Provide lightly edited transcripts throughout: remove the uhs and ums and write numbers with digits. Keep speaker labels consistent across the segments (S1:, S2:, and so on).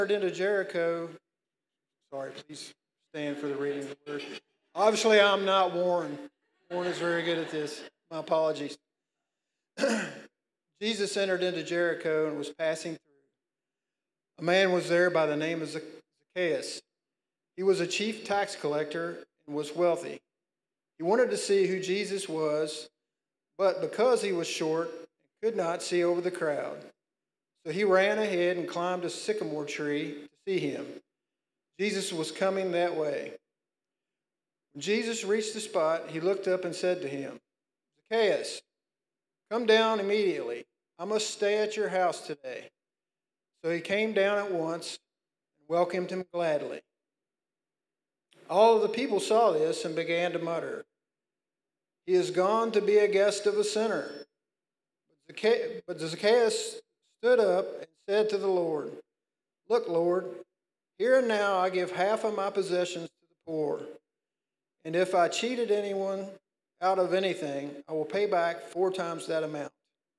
S1: Into Jericho. Sorry, please stand for the reading of the word. Obviously, I'm not Warren. Warren is very good at this. My apologies. Jesus entered into Jericho and was passing through. A man was there by the name of Zacchaeus. He was a chief tax collector and was wealthy. He wanted to see who Jesus was, but because he was short, he could not see over the crowd. So he ran ahead and climbed a sycamore tree to see him. Jesus was coming that way. When Jesus reached the spot, he looked up and said to him, Zacchaeus, come down immediately. I must stay at your house today. So he came down at once and welcomed him gladly. All of the people saw this and began to mutter, he is gone to be a guest of a sinner. But Zacchaeus stood up and said to the Lord, look, Lord, here and now I give half of my possessions to the poor. And if I cheated anyone out of anything, I will pay back 4 times that amount.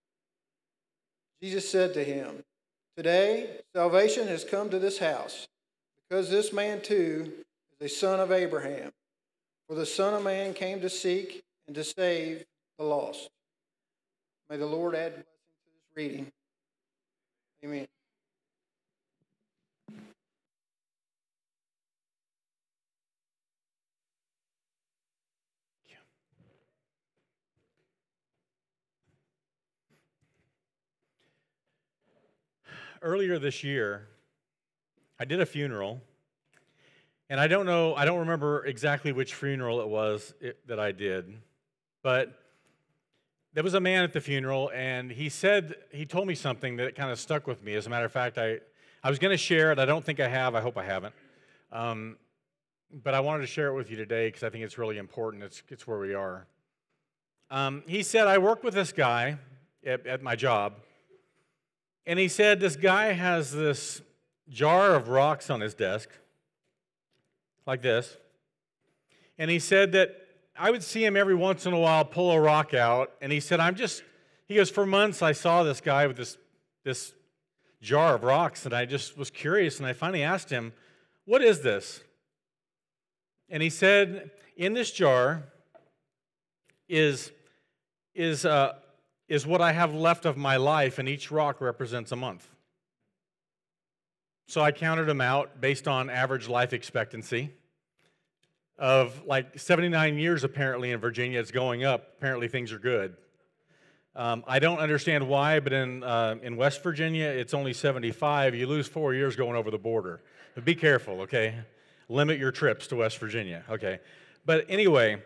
S1: Jesus said to him, today salvation has come to this house, because this man too is a son of Abraham. For the Son of Man came to seek and to save the lost. May the Lord add blessing to this reading. Amen.
S2: Earlier this year, I did a funeral, and I don't remember exactly which funeral it was that I did, but there was a man at the funeral, and he told me something that kind of stuck with me. As a matter of fact, I was going to share it. I don't think I have. I hope I haven't. But I wanted to share it with you today because I think it's really important. It's where we are. He said, I work with this guy at my job, and he said this guy has this jar of rocks on his desk, like this. And he said that I would see him every once in a while pull a rock out, and he said, he goes, for months I saw this guy with this jar of rocks, and I just was curious, and I finally asked him, what is this? And he said, in this jar is what I have left of my life, and each rock represents a month. So I counted them out based on average life expectancy of like 79 years apparently in Virginia. It's going up. Apparently things are good. I don't understand why, but in West Virginia, it's only 75. You lose 4 years going over the border. But be careful, okay? Limit your trips to West Virginia, okay? But anyway,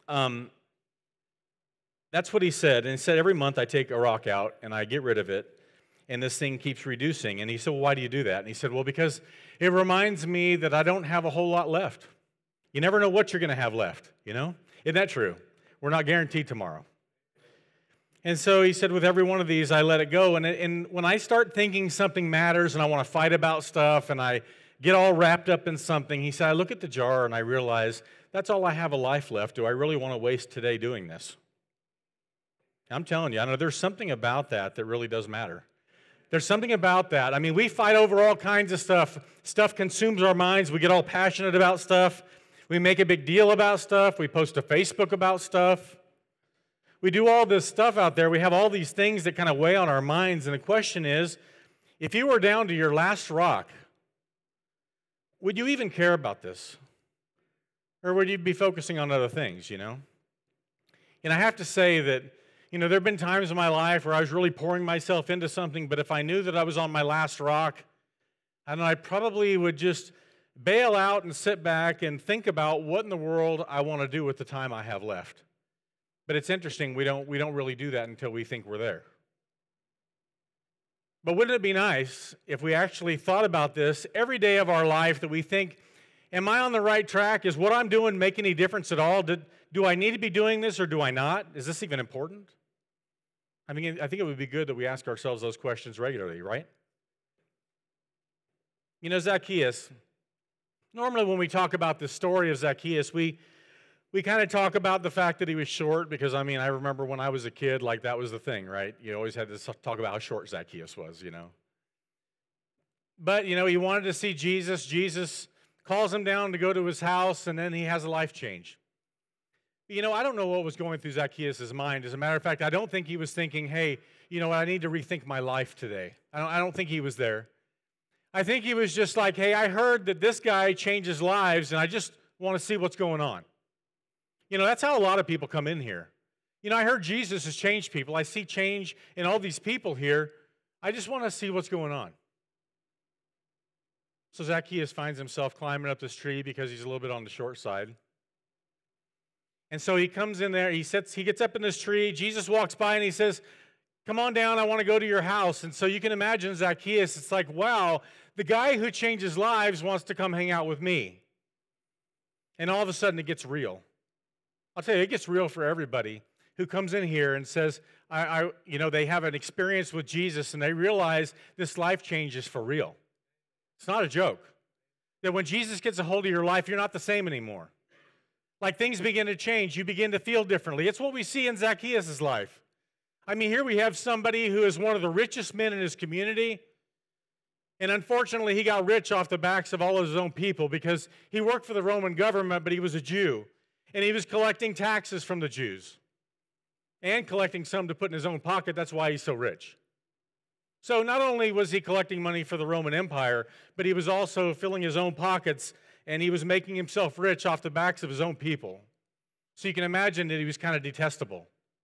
S2: that's what he said. And he said, every month I take a rock out and I get rid of it, and this thing keeps reducing. And he said, well, why do you do that? And he said, well, because it reminds me that I don't have a whole lot left. You never know what you're going to have left, you know? Isn't that true? We're not guaranteed tomorrow. And so he said, with every one of these, I let it go. And when I start thinking something matters and I want to fight about stuff and I get all wrapped up in something, he said, I look at the jar and I realize that's all I have of life left. Do I really want to waste today doing this? I'm telling you, I know there's something about that really does matter. There's something about that. I mean, we fight over all kinds of stuff. Stuff consumes our minds. We get all passionate about stuff. We make a big deal about stuff. We post to Facebook about stuff. We do all this stuff out there. We have all these things that kind of weigh on our minds. And the question is, if you were down to your last rock, would you even care about this? Or would you be focusing on other things, you know? And I have to say that, you know, there have been times in my life where I was really pouring myself into something, but if I knew that I was on my last rock, I don't know, I probably would just bail out and sit back and think about what in the world I want to do with the time I have left. But it's interesting, we don't really do that until we think we're there. But wouldn't it be nice if we actually thought about this every day of our life, that we think, am I on the right track? Is what I'm doing make any difference at all? Do I need to be doing this or do I not? Is this even important? I mean, I think it would be good that we ask ourselves those questions regularly, right? You know, Zacchaeus, normally when we talk about the story of Zacchaeus, we kind of talk about the fact that he was short, because, I mean, I remember when I was a kid, like, that was the thing, right? You always had to talk about how short Zacchaeus was, you know. But, he wanted to see Jesus. Jesus calls him down to go to his house, and then he has a life change. I don't know what was going through Zacchaeus' mind. As a matter of fact, I don't think he was thinking, hey, I need to rethink my life today. I don't think he was there. I think he was just like, hey, I heard that this guy changes lives, and I just want to see what's going on. That's how a lot of people come in here. I heard Jesus has changed people. I see change in all these people here. I just want to see what's going on. So Zacchaeus finds himself climbing up this tree because he's a little bit on the short side. And so he comes in there, he gets up in this tree, Jesus walks by and he says, come on down, I want to go to your house. And so you can imagine Zacchaeus, it's like, wow, the guy who changes lives wants to come hang out with me. And all of a sudden it gets real. I'll tell you, it gets real for everybody who comes in here and says, they have an experience with Jesus and they realize this life change is for real. It's not a joke. That when Jesus gets a hold of your life, you're not the same anymore. Like things begin to change. You begin to feel differently. It's what we see in Zacchaeus' life. Here we have somebody who is one of the richest men in his community. And unfortunately, he got rich off the backs of all of his own people because he worked for the Roman government, but he was a Jew. And he was collecting taxes from the Jews. And collecting some to put in his own pocket. That's why he's so rich. So not only was he collecting money for the Roman Empire, but he was also filling his own pockets, and he was making himself rich off the backs of his own people. So you can imagine that he was kind of detestable.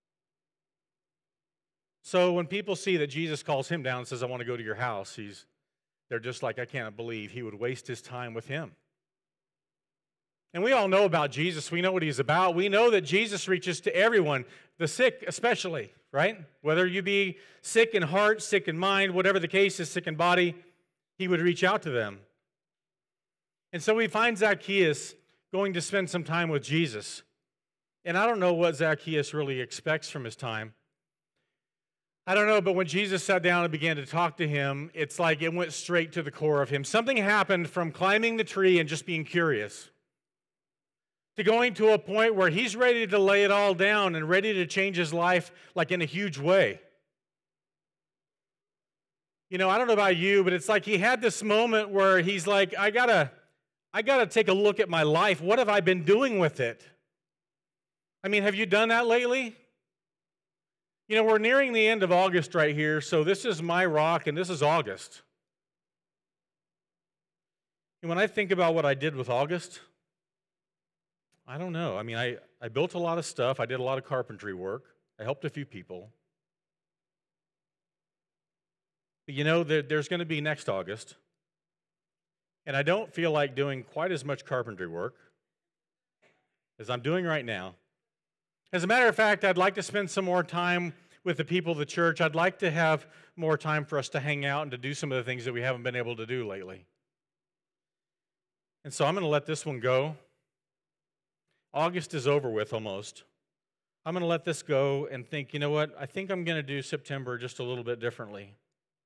S2: So when people see that Jesus calls him down and says, I want to go to your house, they're just like, I can't believe he would waste his time with him. And we all know about Jesus. We know what he's about. We know that Jesus reaches to everyone, the sick especially, right? Whether you be sick in heart, sick in mind, whatever the case is, sick in body, he would reach out to them. And so we find Zacchaeus going to spend some time with Jesus. And I don't know what Zacchaeus really expects from his time. I don't know, but when Jesus sat down and began to talk to him, it's like it went straight to the core of him. Something happened from climbing the tree and just being curious to going to a point where he's ready to lay it all down and ready to change his life like in a huge way. I don't know about you, but it's like he had this moment where he's like, I gotta take a look at my life. What have I been doing with it? Have you done that lately? We're nearing the end of August right here, so this is my rock and this is August. And when I think about what I did with August, I don't know. I built a lot of stuff. I did a lot of carpentry work. I helped a few people. But there's going to be next August. And I don't feel like doing quite as much carpentry work as I'm doing right now. As a matter of fact, I'd like to spend some more time with the people of the church. I'd like to have more time for us to hang out and to do some of the things that we haven't been able to do lately. And so I'm going to let this one go. August is over with almost. I'm going to let this go and think, you know what? I think I'm going to do September just a little bit differently.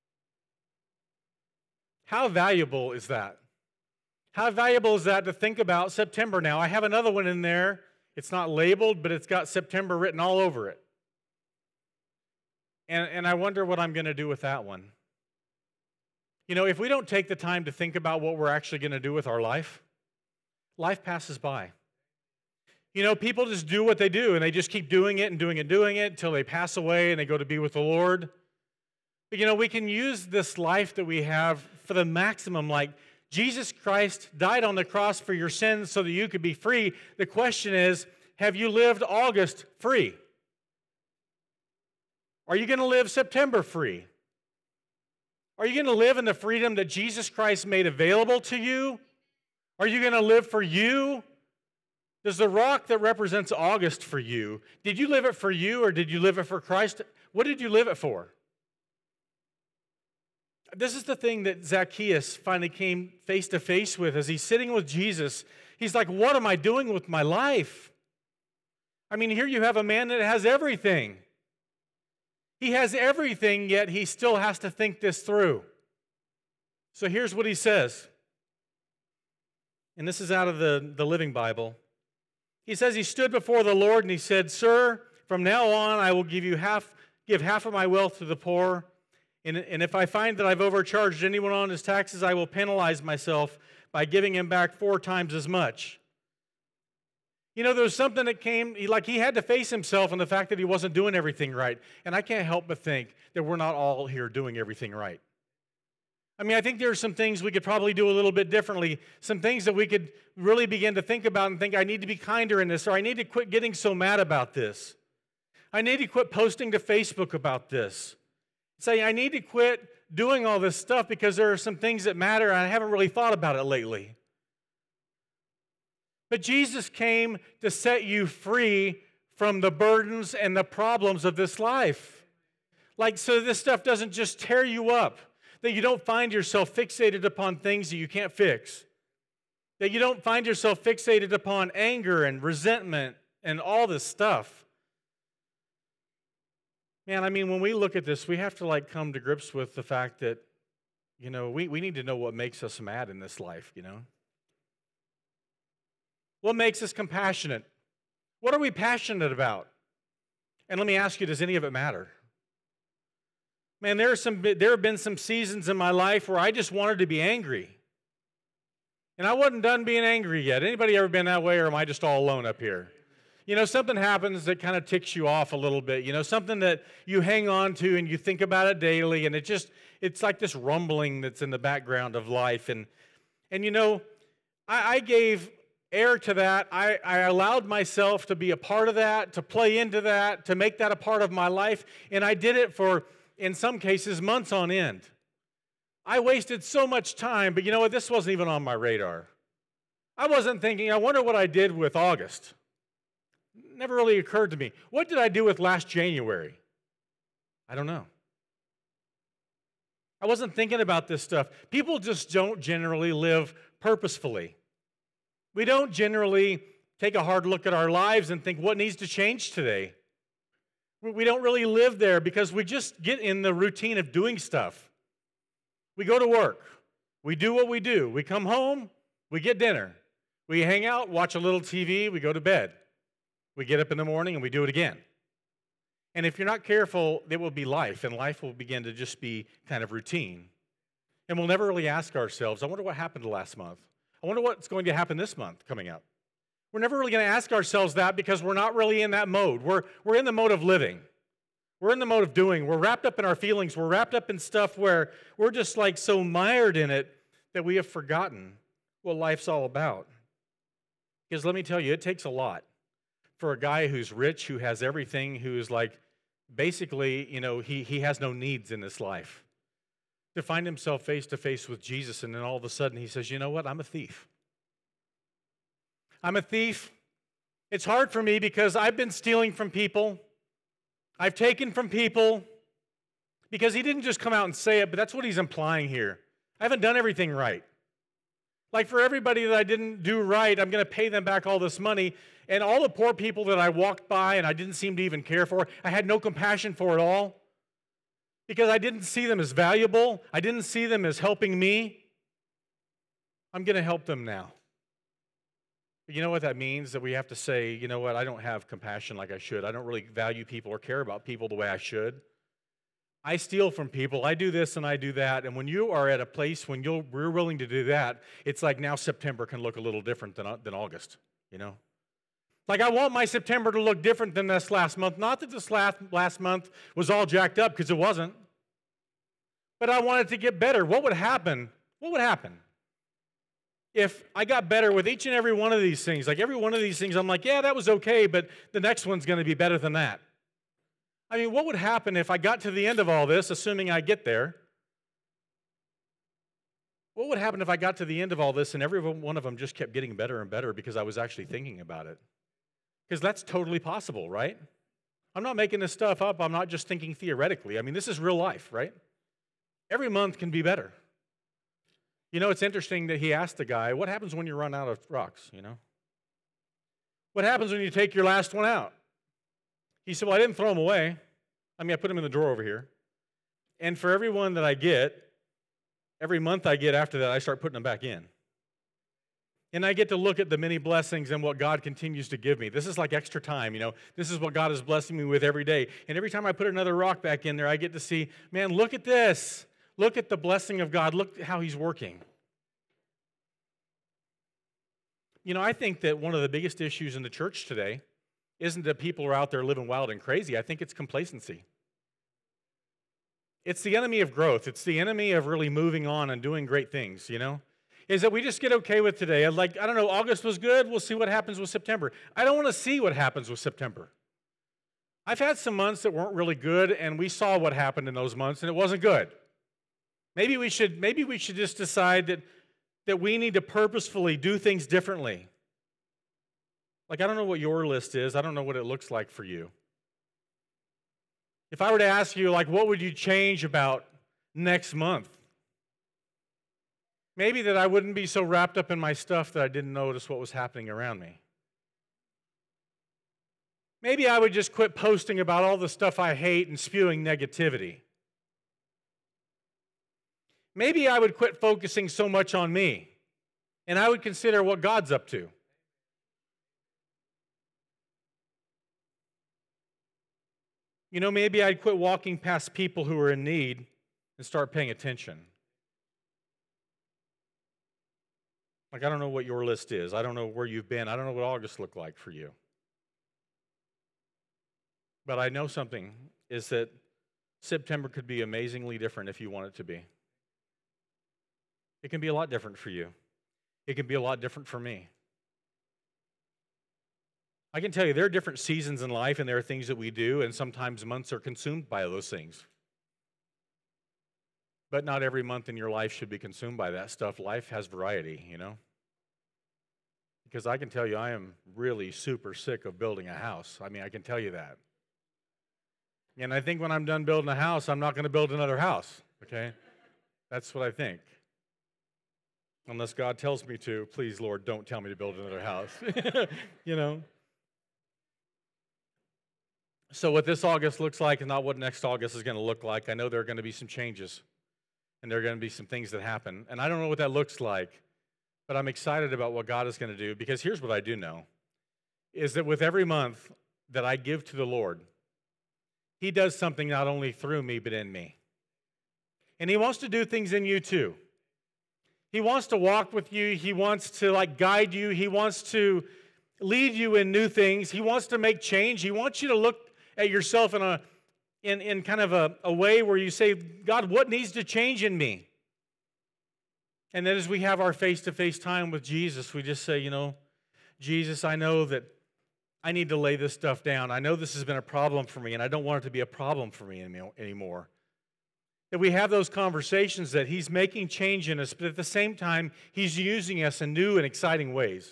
S2: How valuable is that? How valuable is that to think about September now? I have another one in there. It's not labeled, but it's got September written all over it. And I wonder what I'm going to do with that one. If we don't take the time to think about what we're actually going to do with our life, life passes by. People just do what they do, and they just keep doing it and doing it and doing it until they pass away and they go to be with the Lord. But, we can use this life that we have for the maximum. Like, Jesus Christ died on the cross for your sins so that you could be free. The question is, have you lived August free? Are you going to live September free? Are you going to live in the freedom that Jesus Christ made available to you? Are you going to live for you? Does the rock that represents August for you, did you live it for you or did you live it for Christ? What did you live it for? This is the thing that Zacchaeus finally came face to face with as he's sitting with Jesus. He's like, what am I doing with my life? Here you have a man that has everything. He has everything, yet he still has to think this through. So here's what he says. And this is out of the Living Bible. He says he stood before the Lord and he said, Sir, from now on I will give half of my wealth to the poor. And if I find that I've overcharged anyone on his taxes, I will penalize myself by giving him back 4 times as much. You know, there was something that came, he had to face himself and the fact that he wasn't doing everything right. And I can't help but think that we're not all here doing everything right. I mean, I think there are some things we could probably do a little bit differently, some things that we could really begin to think about and think, I need to be kinder in this, or I need to quit getting so mad about this. I need to quit posting to Facebook about this. Say, I need to quit doing all this stuff because there are some things that matter and I haven't really thought about it lately. But Jesus came to set you free from the burdens and the problems of this life. So this stuff doesn't just tear you up, that you don't find yourself fixated upon things that you can't fix, that you don't find yourself fixated upon anger and resentment and all this stuff. Man, I mean, when we look at this, we have to come to grips with the fact that, we need to know what makes us mad in this life, What makes us compassionate? What are we passionate about? And let me ask you, does any of it matter? Man, there have been some seasons in my life where I just wanted to be angry. And I wasn't done being angry yet. Anybody ever been that way, or am I just all alone up here? Something happens that kind of ticks you off a little bit. Something that you hang on to and you think about it daily, and it's like this rumbling that's in the background of life. And I gave air to that. I allowed myself to be a part of that, to play into that, to make that a part of my life. And I did it for, in some cases, months on end. I wasted so much time, but you know what? This wasn't even on my radar. I wasn't thinking, I wonder what I did with August. Never really occurred to me. What did I do with last January? I don't know. I wasn't thinking about this stuff. People just don't generally live purposefully. We don't generally take a hard look at our lives and think, what needs to change today? We don't really live there because we just get in the routine of doing stuff. We go to work. We do what we do. We come home. We get dinner. We hang out, watch a little TV. We go to bed. We get up in the morning and we do it again. And if you're not careful, it will be life, and life will begin to just be kind of routine. And we'll never really ask ourselves, I wonder what happened last month. I wonder what's going to happen this month coming up. We're never really going to ask ourselves that because we're not really in that mode. We're in the mode of living. We're in the mode of doing. We're wrapped up in our feelings. We're wrapped up in stuff where we're just so mired in it that we have forgotten what life's all about. Because let me tell you, it takes a lot for a guy who's rich, who has everything, who's basically, he has no needs in this life, to find himself face to face with Jesus, and then all of a sudden he says, you know what, I'm a thief. I'm a thief. It's hard for me because I've been stealing from people. I've taken from people, because he didn't just come out and say it, but that's what he's implying here. I haven't done everything right. For everybody that I didn't do right, I'm going to pay them back all this money. And all the poor people that I walked by and I didn't seem to even care for, I had no compassion for at all because I didn't see them as valuable. I didn't see them as helping me. I'm going to help them now. But you know what that means? That we have to say, you know what, I don't have compassion like I should. I don't really value people or care about people the way I should. I steal from people. I do this and I do that. And when you are at a place when we're willing to do that, it's like now September can look a little different than August, I want my September to look different than this last month. Not that this last month was all jacked up, because it wasn't. But I want it to get better. What would happen? What would happen if I got better with each and every one of these things? Every one of these things, I'm yeah, that was okay, but the next one's going to be better than that. I mean, what would happen if I got to the end of all this, assuming I get there? What would happen if I got to the end of all this and every one of them just kept getting better and better because I was actually thinking about it? Because that's totally possible, right? I'm not making this stuff up. I'm not just thinking theoretically. I mean, this is real life, right? Every month can be better. It's interesting that he asked the guy, what happens when you run out of rocks, What happens when you take your last one out? He said, well, I didn't throw them away. I put them in the drawer over here. And for every one that I get, every month I get after that, I start putting them back in. And I get to look at the many blessings and what God continues to give me. This is like extra time, This is what God is blessing me with every day. And every time I put another rock back in there, I get to see, man, look at this. Look at the blessing of God. Look how He's working. I think that one of the biggest issues in the church today isn't that people are out there living wild and crazy. I think it's complacency. It's the enemy of growth. It's the enemy of really moving on and doing great things, Is that we just get okay with today. I don't know, August was good. We'll see what happens with September. I don't want to see what happens with September. I've had some months that weren't really good, and we saw what happened in those months, and it wasn't good. Maybe we should just decide that we need to purposefully do things differently. I don't know what your list is. I don't know what it looks like for you. If I were to ask you, what would you change about next month? Maybe that I wouldn't be so wrapped up in my stuff that I didn't notice what was happening around me. Maybe I would just quit posting about all the stuff I hate and spewing negativity. Maybe I would quit focusing so much on me, and I would consider what God's up to. Maybe I'd quit walking past people who are in need and start paying attention. I don't know what your list is. I don't know where you've been. I don't know what August looked like for you. But I know something is that September could be amazingly different if you want it to be. It can be a lot different for you. It can be a lot different for me. I can tell you there are different seasons in life, and there are things that we do, and sometimes months are consumed by those things. But not every month in your life should be consumed by that stuff. Life has variety, Because I can tell you I am really super sick of building a house. I can tell you that. And I think when I'm done building a house, I'm not going to build another house, okay? That's what I think. Unless God tells me to, please, Lord, don't tell me to build another house, So what this August looks like is not what next August is going to look like. I know there are going to be some changes, and there are going to be some things that happen. And I don't know what that looks like, but I'm excited about what God is going to do, because here's what I do know, is that with every month that I give to the Lord, He does something not only through me, but in me. And He wants to do things in you too. He wants to walk with you. He wants to guide you. He wants to lead you in new things. He wants to make change. He wants you to look at yourself in kind of a way where you say, God, what needs to change in me? And then as we have our face-to-face time with Jesus, we just say, Jesus, I know that I need to lay this stuff down. I know this has been a problem for me, and I don't want it to be a problem for me anymore. That we have those conversations that He's making change in us, but at the same time, He's using us in new and exciting ways.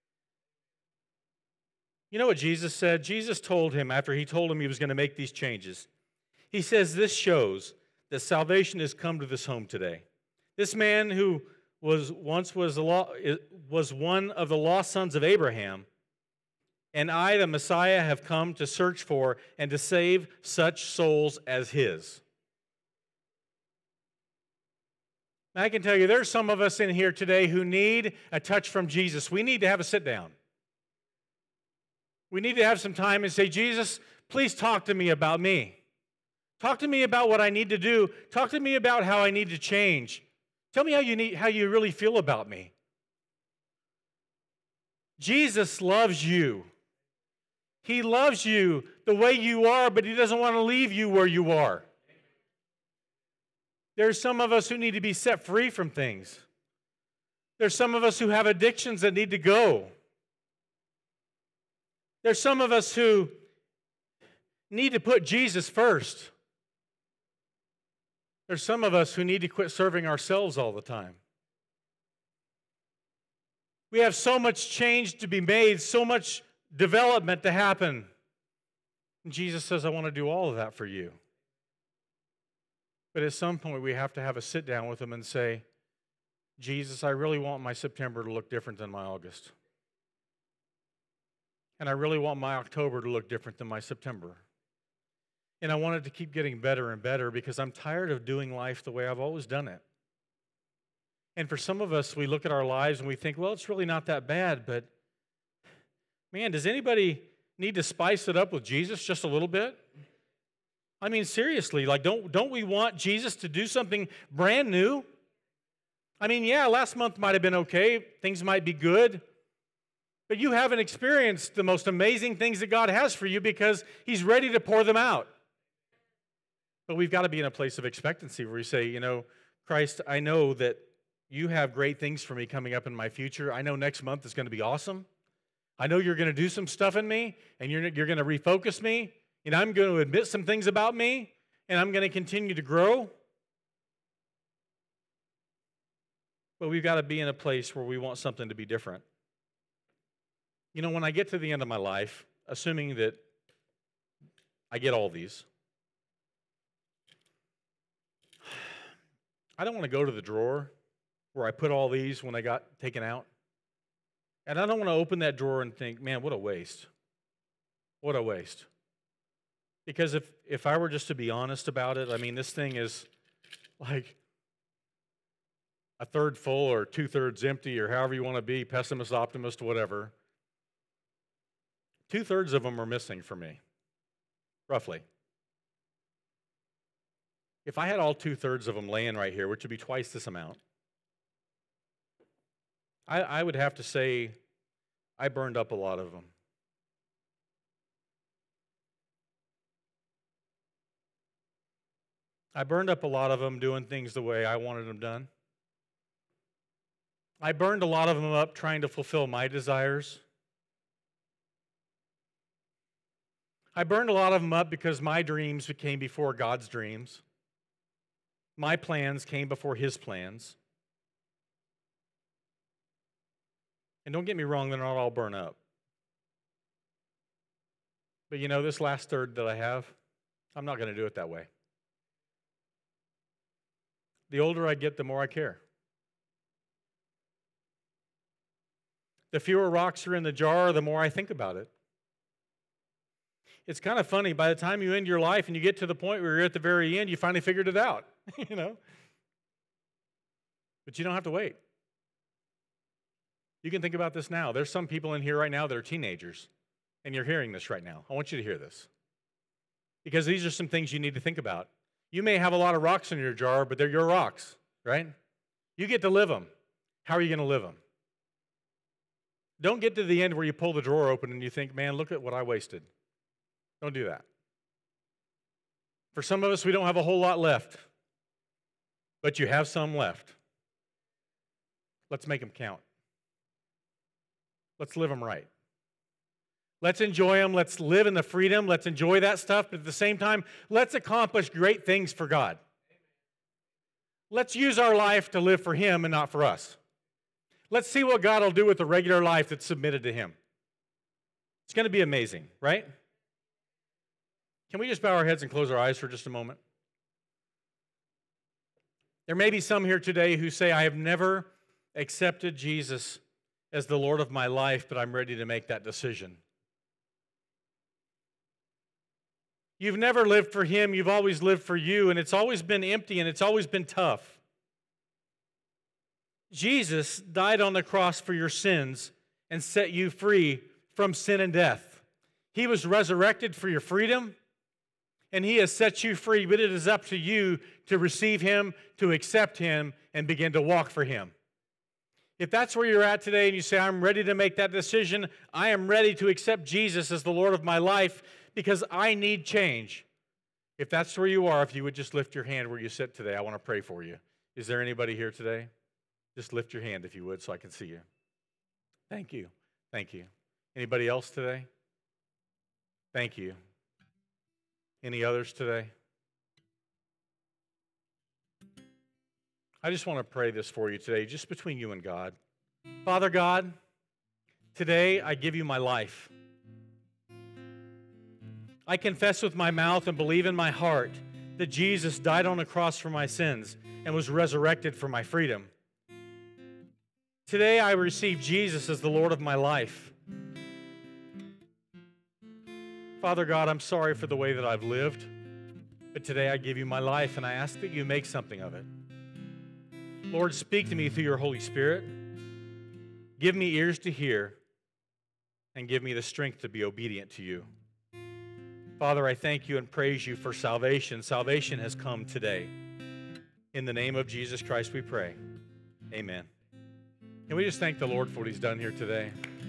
S2: You know what Jesus said? Jesus told him, after He told him He was going to make these changes, He says, this shows that salvation has come to this home today. This man who was one of the lost sons of Abraham, and I, the Messiah, have come to search for and to save such souls as his. I can tell you, there's some of us in here today who need a touch from Jesus. We need to have a sit down. We need to have some time and say, Jesus, please talk to me about me. Talk to me about what I need to do. Talk to me about how I need to change. Tell me how you really feel about me. Jesus loves you. He loves you the way you are, but He doesn't want to leave you where you are. There's some of us who need to be set free from things. There's some of us who have addictions that need to go. There's some of us who need to put Jesus first. There's some of us who need to quit serving ourselves all the time. We have so much change to be made, so much development to happen. And Jesus says, I want to do all of that for you. But at some point, we have to have a sit down with Him and say, Jesus, I really want my September to look different than my August. And I really want my October to look different than my September. And I want it to keep getting better and better because I'm tired of doing life the way I've always done it. And for some of us, we look at our lives and we think, well, it's really not that bad. But man, does anybody need to spice it up with Jesus just a little bit? I mean, seriously, like don't we want Jesus to do something brand new? I mean, yeah, last month might have been okay. Things might be good. But you haven't experienced the most amazing things that God has for you because He's ready to pour them out. But we've got to be in a place of expectancy where we say, Christ, I know that you have great things for me coming up in my future. I know next month is going to be awesome. I know you're going to do some stuff in me, and you're going to refocus me, and I'm going to admit some things about me, and I'm going to continue to grow. But we've got to be in a place where we want something to be different. When I get to the end of my life, assuming that I get all these, I don't want to go to the drawer where I put all these when I got taken out. And I don't want to open that drawer and think, man, what a waste. What a waste. Because if I were just to be honest about it, I mean, this thing is like a third full or 2/3 empty or however you want to be, pessimist, optimist, whatever. 2/3 of them are missing for me, roughly. If I had all 2/3 of them laying right here, which would be twice this amount, I would have to say I burned up a lot of them. I burned up a lot of them doing things the way I wanted them done. I burned a lot of them up trying to fulfill my desires. I burned a lot of them up because my dreams came before God's dreams. My plans came before His plans. And don't get me wrong, they're not all burned up. But this last third that I have, I'm not going to do it that way. The older I get, the more I care. The fewer rocks are in the jar, the more I think about it. It's kind of funny, by the time you end your life and you get to the point where you're at the very end, you finally figured it out, But you don't have to wait. You can think about this now. There's some people in here right now that are teenagers, and you're hearing this right now. I want you to hear this. Because these are some things you need to think about. You may have a lot of rocks in your jar, but they're your rocks, right? You get to live them. How are you going to live them? Don't get to the end where you pull the drawer open and you think, man, look at what I wasted. Don't do that. For some of us, we don't have a whole lot left, but you have some left. Let's make them count. Let's live them right. Let's enjoy them. Let's live in the freedom. Let's enjoy that stuff. But at the same time, let's accomplish great things for God. Let's use our life to live for Him and not for us. Let's see what God will do with the regular life that's submitted to Him. It's going to be amazing, right? Can we just bow our heads and close our eyes for just a moment? There may be some here today who say, I have never accepted Jesus as the Lord of my life, but I'm ready to make that decision. You've never lived for Him, you've always lived for you, and it's always been empty and it's always been tough. Jesus died on the cross for your sins and set you free from sin and death. He was resurrected for your freedom, and He has set you free, but it is up to you to receive Him, to accept Him, and begin to walk for Him. If that's where you're at today and you say, I'm ready to make that decision, I am ready to accept Jesus as the Lord of my life because I need change. If that's where you are, if you would just lift your hand where you sit today, I want to pray for you. Is there anybody here today? Just lift your hand if you would so I can see you. Thank you. Thank you. Anybody else today? Thank you. Any others today? I just want to pray this for you today, just between you and God. Father God, today I give you my life. I confess with my mouth and believe in my heart that Jesus died on the cross for my sins and was resurrected for my freedom. Today I receive Jesus as the Lord of my life. Father God, I'm sorry for the way that I've lived, but today I give you my life and I ask that you make something of it. Lord, speak to me through your Holy Spirit. Give me ears to hear, and give me the strength to be obedient to you. Father, I thank you and praise you for salvation. Salvation has come today. In the name of Jesus Christ we pray. Amen. Can we just thank the Lord for what he's done here today?